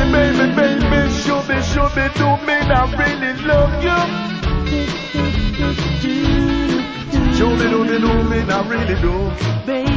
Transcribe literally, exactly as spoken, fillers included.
baby, baby, show me, show me, do me, I really love you. Show me, do me, do me, I really do.